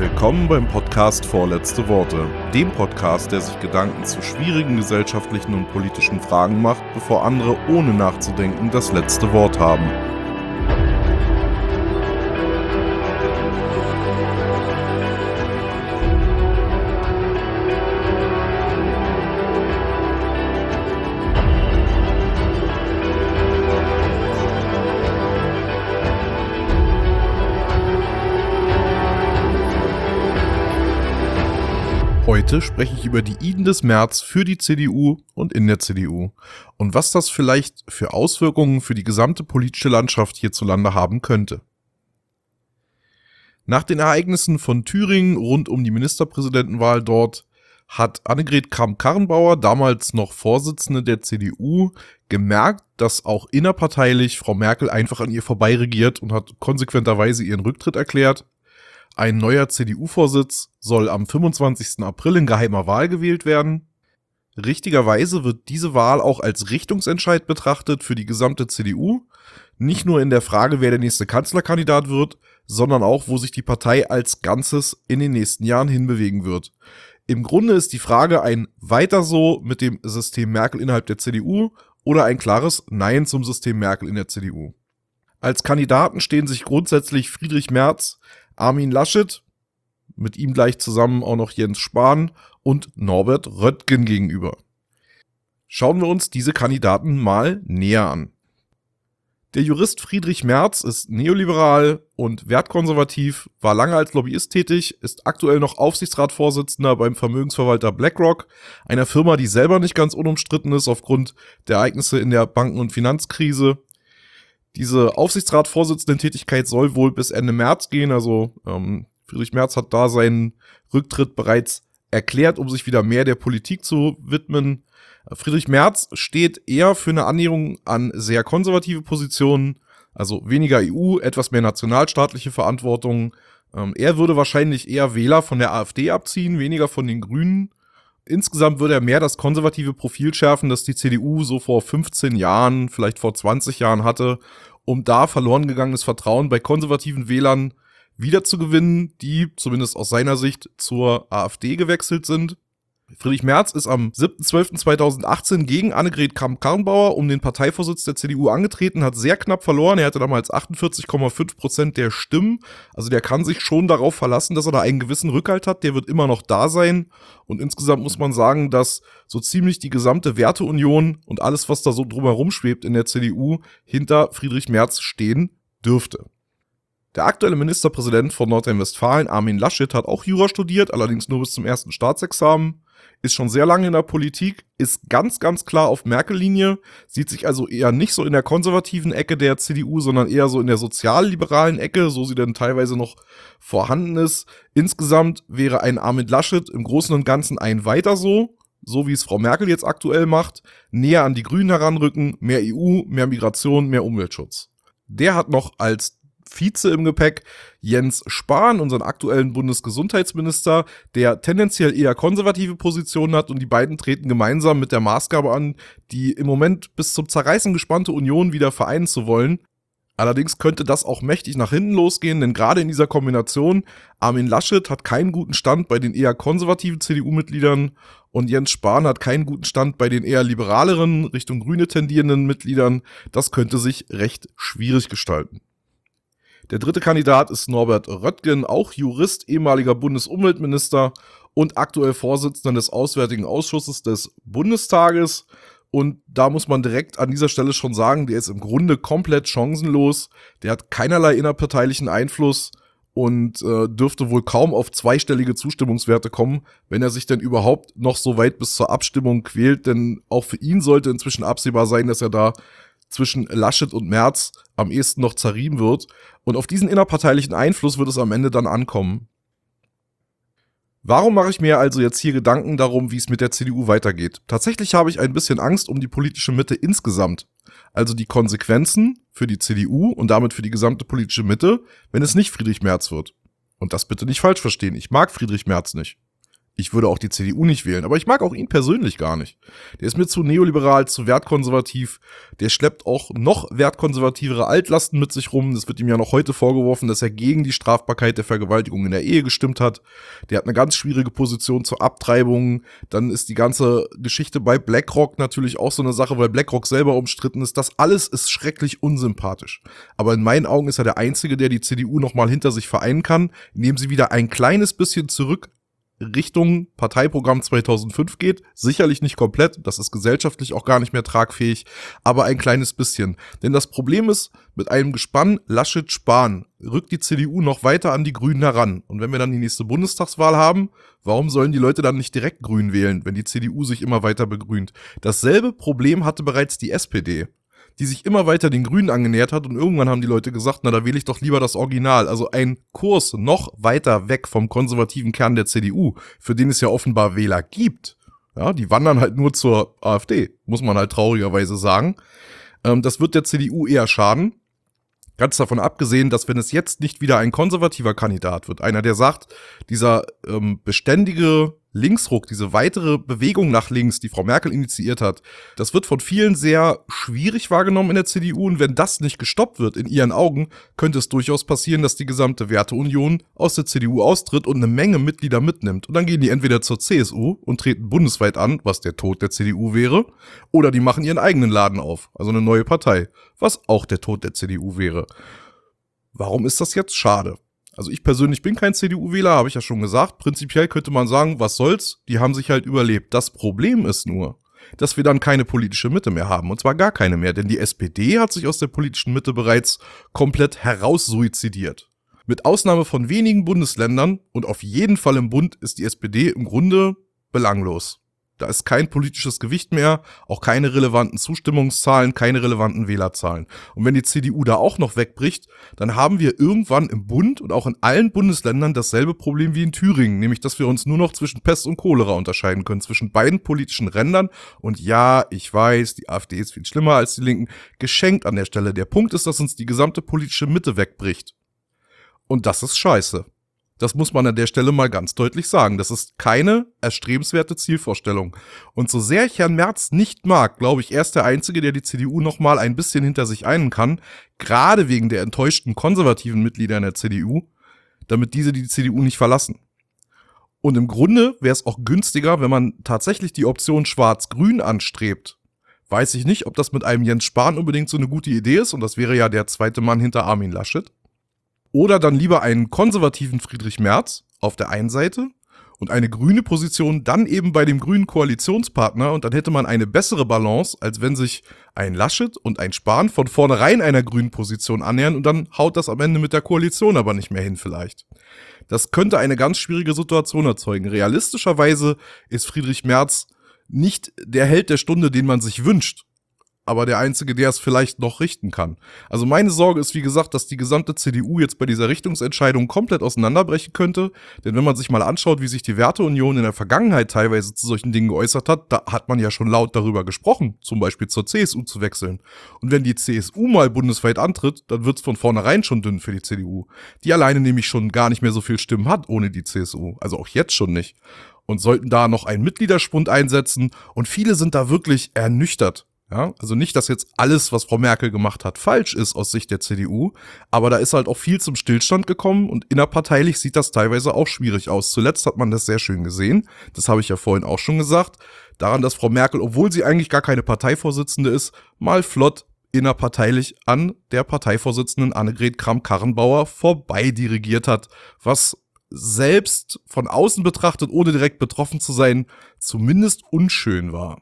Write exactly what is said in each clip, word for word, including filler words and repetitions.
Willkommen beim Podcast Vorletzte Worte, dem Podcast, der sich Gedanken zu schwierigen gesellschaftlichen und politischen Fragen macht, bevor andere ohne nachzudenken das letzte Wort haben. Heute spreche ich über die Iden des März für die C D U und in der C D U und was das vielleicht für Auswirkungen für die gesamte politische Landschaft hierzulande haben könnte. Nach den Ereignissen von Thüringen rund um die Ministerpräsidentenwahl dort hat Annegret Kramp-Karrenbauer, damals noch Vorsitzende der C D U, gemerkt, dass auch innerparteilich Frau Merkel einfach an ihr vorbeiregiert und hat konsequenterweise ihren Rücktritt erklärt. Ein neuer C D U-Vorsitz soll am fünfundzwanzigsten April in geheimer Wahl gewählt werden. Richtigerweise wird diese Wahl auch als Richtungsentscheid betrachtet für die gesamte C D U. Nicht nur in der Frage, wer der nächste Kanzlerkandidat wird, sondern auch, wo sich die Partei als Ganzes in den nächsten Jahren hinbewegen wird. Im Grunde ist die Frage ein Weiter so mit dem System Merkel innerhalb der C D U oder ein klares Nein zum System Merkel in der C D U. Als Kandidaten stehen sich grundsätzlich Friedrich Merz, Armin Laschet, mit ihm gleich zusammen auch noch Jens Spahn und Norbert Röttgen gegenüber. Schauen wir uns diese Kandidaten mal näher an. Der Jurist Friedrich Merz ist neoliberal und wertkonservativ, war lange als Lobbyist tätig, ist aktuell noch Aufsichtsratsvorsitzender beim Vermögensverwalter BlackRock, einer Firma, die selber nicht ganz unumstritten ist aufgrund der Ereignisse in der Banken- und Finanzkrise. Diese Aufsichtsratsvorsitzenden-Tätigkeit soll wohl bis Ende März gehen, also ähm, Friedrich Merz hat da seinen Rücktritt bereits erklärt, um sich wieder mehr der Politik zu widmen. Friedrich Merz steht eher für eine Annäherung an sehr konservative Positionen, also weniger E U, etwas mehr nationalstaatliche Verantwortung. Ähm, er würde wahrscheinlich eher Wähler von der AfD abziehen, weniger von den Grünen. Insgesamt würde er mehr das konservative Profil schärfen, das die C D U so vor fünfzehn Jahren, vielleicht vor zwanzig Jahren hatte, um da verloren gegangenes Vertrauen bei konservativen Wählern wiederzugewinnen, die zumindest aus seiner Sicht zur AfD gewechselt sind. Friedrich Merz ist am siebten zwölften zweitausendachtzehn gegen Annegret Kramp-Karrenbauer um den Parteivorsitz der C D U angetreten, hat sehr knapp verloren. Er hatte damals achtundvierzig Komma fünf Prozent der Stimmen. Also der kann sich schon darauf verlassen, dass er da einen gewissen Rückhalt hat. Der wird immer noch da sein. Und insgesamt muss man sagen, dass so ziemlich die gesamte Werteunion und alles, was da so drumherum schwebt in der C D U, hinter Friedrich Merz stehen dürfte. Der aktuelle Ministerpräsident von Nordrhein-Westfalen, Armin Laschet, hat auch Jura studiert, allerdings nur bis zum ersten Staatsexamen. Ist schon sehr lange in der Politik, ist ganz, ganz klar auf Merkel-Linie, sieht sich also eher nicht so in der konservativen Ecke der C D U, sondern eher so in der sozialliberalen Ecke, so sie denn teilweise noch vorhanden ist. Insgesamt wäre ein Armin Laschet im Großen und Ganzen ein Weiter so, so wie es Frau Merkel jetzt aktuell macht, näher an die Grünen heranrücken, mehr E U, mehr Migration, mehr Umweltschutz. Der hat noch als Vize im Gepäck Jens Spahn, unseren aktuellen Bundesgesundheitsminister, der tendenziell eher konservative Positionen hat und die beiden treten gemeinsam mit der Maßgabe an, die im Moment bis zum Zerreißen gespannte Union wieder vereinen zu wollen. Allerdings könnte das auch mächtig nach hinten losgehen, denn gerade in dieser Kombination, Armin Laschet hat keinen guten Stand bei den eher konservativen C D U-Mitgliedern und Jens Spahn hat keinen guten Stand bei den eher liberaleren, Richtung Grüne tendierenden Mitgliedern. Das könnte sich recht schwierig gestalten. Der dritte Kandidat ist Norbert Röttgen, auch Jurist, ehemaliger Bundesumweltminister und aktuell Vorsitzender des Auswärtigen Ausschusses des Bundestages. Und da muss man direkt an dieser Stelle schon sagen, der ist im Grunde komplett chancenlos. Der hat keinerlei innerparteilichen Einfluss und äh, dürfte wohl kaum auf zweistellige Zustimmungswerte kommen, wenn er sich denn überhaupt noch so weit bis zur Abstimmung quält. Denn auch für ihn sollte inzwischen absehbar sein, dass er da zwischen Laschet und Merz am ehesten noch zerrieben wird. Und auf diesen innerparteilichen Einfluss wird es am Ende dann ankommen. Warum mache ich mir also jetzt hier Gedanken darum, wie es mit der C D U weitergeht? Tatsächlich habe ich ein bisschen Angst um die politische Mitte insgesamt. Also die Konsequenzen für die C D U und damit für die gesamte politische Mitte, wenn es nicht Friedrich Merz wird. Und das bitte nicht falsch verstehen, ich mag Friedrich Merz nicht. Ich würde auch die C D U nicht wählen, aber ich mag auch ihn persönlich gar nicht. Der ist mir zu neoliberal, zu wertkonservativ. Der schleppt auch noch wertkonservativere Altlasten mit sich rum. Das wird ihm ja noch heute vorgeworfen, dass er gegen die Strafbarkeit der Vergewaltigung in der Ehe gestimmt hat. Der hat eine ganz schwierige Position zur Abtreibung. Dann ist die ganze Geschichte bei BlackRock natürlich auch so eine Sache, weil BlackRock selber umstritten ist. Das alles ist schrecklich unsympathisch. Aber in meinen Augen ist er der Einzige, der die C D U nochmal hinter sich vereinen kann, indem sie wieder ein kleines bisschen zurück Richtung Parteiprogramm zweitausendfünf geht. Sicherlich nicht komplett, das ist gesellschaftlich auch gar nicht mehr tragfähig, aber ein kleines bisschen. Denn das Problem ist, mit einem Gespann Laschet-Spahn rückt die C D U noch weiter an die Grünen heran. Und wenn wir dann die nächste Bundestagswahl haben, warum sollen die Leute dann nicht direkt Grün wählen, wenn die C D U sich immer weiter begrünt? Dasselbe Problem hatte bereits die S P D, die sich immer weiter den Grünen angenähert hat und irgendwann haben die Leute gesagt, na, da wähle ich doch lieber das Original. Also ein Kurs noch weiter weg vom konservativen Kern der C D U, für den es ja offenbar Wähler gibt. Ja, die wandern halt nur zur AfD, muss man halt traurigerweise sagen. Ähm, das wird der C D U eher schaden. Ganz davon abgesehen, dass wenn es jetzt nicht wieder ein konservativer Kandidat wird, einer, der sagt, dieser ähm, beständige Linksruck, diese weitere Bewegung nach links, die Frau Merkel initiiert hat, das wird von vielen sehr schwierig wahrgenommen in der C D U. Und wenn das nicht gestoppt wird in ihren Augen, könnte es durchaus passieren, dass die gesamte Werteunion aus der C D U austritt und eine Menge Mitglieder mitnimmt. Und dann gehen die entweder zur C S U und treten bundesweit an, was der Tod der C D U wäre, oder die machen ihren eigenen Laden auf, also eine neue Partei, was auch der Tod der C D U wäre. Warum ist das jetzt? Schade. Also ich persönlich bin kein C D U-Wähler, habe ich ja schon gesagt. Prinzipiell könnte man sagen, was soll's, die haben sich halt überlebt. Das Problem ist nur, dass wir dann keine politische Mitte mehr haben. Und zwar gar keine mehr, denn die S P D hat sich aus der politischen Mitte bereits komplett heraussuizidiert. Mit Ausnahme von wenigen Bundesländern und auf jeden Fall im Bund ist die S P D im Grunde belanglos. Da ist kein politisches Gewicht mehr, auch keine relevanten Zustimmungszahlen, keine relevanten Wählerzahlen. Und wenn die C D U da auch noch wegbricht, dann haben wir irgendwann im Bund und auch in allen Bundesländern dasselbe Problem wie in Thüringen, nämlich dass wir uns nur noch zwischen Pest und Cholera unterscheiden können, zwischen beiden politischen Rändern. Und ja, ich weiß, die AfD ist viel schlimmer als die Linken, geschenkt an der Stelle. Der Punkt ist, dass uns die gesamte politische Mitte wegbricht. Und das ist scheiße. Das muss man an der Stelle mal ganz deutlich sagen. Das ist keine erstrebenswerte Zielvorstellung. Und so sehr ich Herrn Merz nicht mag, glaube ich, er ist der Einzige, der die C D U noch mal ein bisschen hinter sich einen kann, gerade wegen der enttäuschten konservativen Mitglieder in der C D U, damit diese die C D U nicht verlassen. Und im Grunde wäre es auch günstiger, wenn man tatsächlich die Option Schwarz-Grün anstrebt. Weiß ich nicht, ob das mit einem Jens Spahn unbedingt so eine gute Idee ist, und das wäre ja der zweite Mann hinter Armin Laschet. Oder dann lieber einen konservativen Friedrich Merz auf der einen Seite und eine grüne Position dann eben bei dem grünen Koalitionspartner, und dann hätte man eine bessere Balance, als wenn sich ein Laschet und ein Spahn von vornherein einer grünen Position annähern und dann haut das am Ende mit der Koalition aber nicht mehr hin vielleicht. Das könnte eine ganz schwierige Situation erzeugen. Realistischerweise ist Friedrich Merz nicht der Held der Stunde, den man sich wünscht, aber der Einzige, der es vielleicht noch richten kann. Also meine Sorge ist, wie gesagt, dass die gesamte C D U jetzt bei dieser Richtungsentscheidung komplett auseinanderbrechen könnte. Denn wenn man sich mal anschaut, wie sich die Werteunion in der Vergangenheit teilweise zu solchen Dingen geäußert hat, da hat man ja schon laut darüber gesprochen, zum Beispiel zur C S U zu wechseln. Und wenn die C S U mal bundesweit antritt, dann wird's von vornherein schon dünn für die C D U. Die alleine nämlich schon gar nicht mehr so viel Stimmen hat ohne die C S U. Also auch jetzt schon nicht. Und sollten da noch einen Mitgliederschwund einsetzen, und viele sind da wirklich ernüchtert. Ja, also nicht, dass jetzt alles, was Frau Merkel gemacht hat, falsch ist aus Sicht der C D U, aber da ist halt auch viel zum Stillstand gekommen und innerparteilich sieht das teilweise auch schwierig aus. Zuletzt hat man das sehr schön gesehen, das habe ich ja vorhin auch schon gesagt, daran, dass Frau Merkel, obwohl sie eigentlich gar keine Parteivorsitzende ist, mal flott innerparteilich an der Parteivorsitzenden Annegret Kramp-Karrenbauer vorbei dirigiert hat, was selbst von außen betrachtet, ohne direkt betroffen zu sein, zumindest unschön war.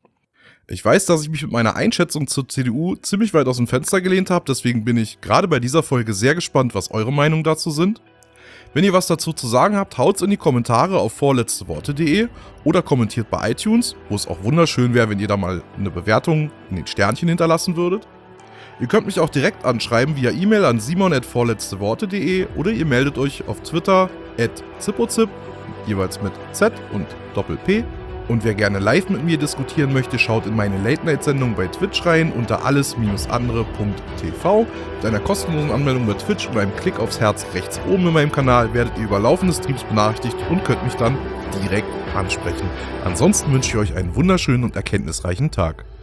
Ich weiß, dass ich mich mit meiner Einschätzung zur C D U ziemlich weit aus dem Fenster gelehnt habe, deswegen bin ich gerade bei dieser Folge sehr gespannt, was eure Meinungen dazu sind. Wenn ihr was dazu zu sagen habt, haut's in die Kommentare auf vorletzteworte punkt de oder kommentiert bei iTunes, wo es auch wunderschön wäre, wenn ihr da mal eine Bewertung in den Sternchen hinterlassen würdet. Ihr könnt mich auch direkt anschreiben via E-Mail an simon at vorletzteworte punkt de oder ihr meldet euch auf Twitter at zippozip, jeweils mit Z und Doppel-P. Und wer gerne live mit mir diskutieren möchte, schaut in meine Late-Night-Sendung bei Twitch rein unter alles andere punkt t v. Mit einer kostenlosen Anmeldung bei Twitch und einem Klick aufs Herz rechts oben in meinem Kanal werdet ihr über laufende Streams benachrichtigt und könnt mich dann direkt ansprechen. Ansonsten wünsche ich euch einen wunderschönen und erkenntnisreichen Tag.